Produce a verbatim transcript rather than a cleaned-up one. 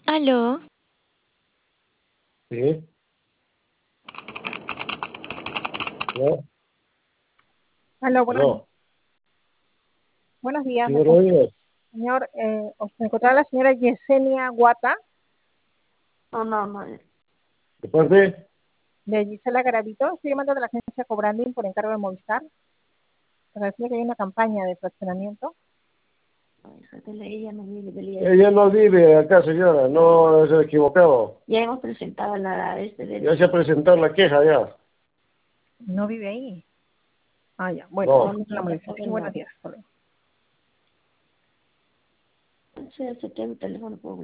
Aló, Sí, no, Aló, buenos, no, buenos días. sí, Me buenos con- días. señor, eh, os- me encontraba la señora Yesenia Guata, No, no, no. ¿De parte? de Gisela Garavito. Estoy llamando de la agencia Cobranding por encargo de Movistar. Para decirle que hay una campaña de fraccionamiento. Hija, que le- ella no vive del día. Ella no vive acá, señora, no se ha equivocado. Ya hemos presentado la este de Ya se ha presentado la queja ya. No vive ahí. Ah, ya. Bueno, No, vamos a la molestia. Sí, buenos días. Hasta luego. ese, ese teléfono público.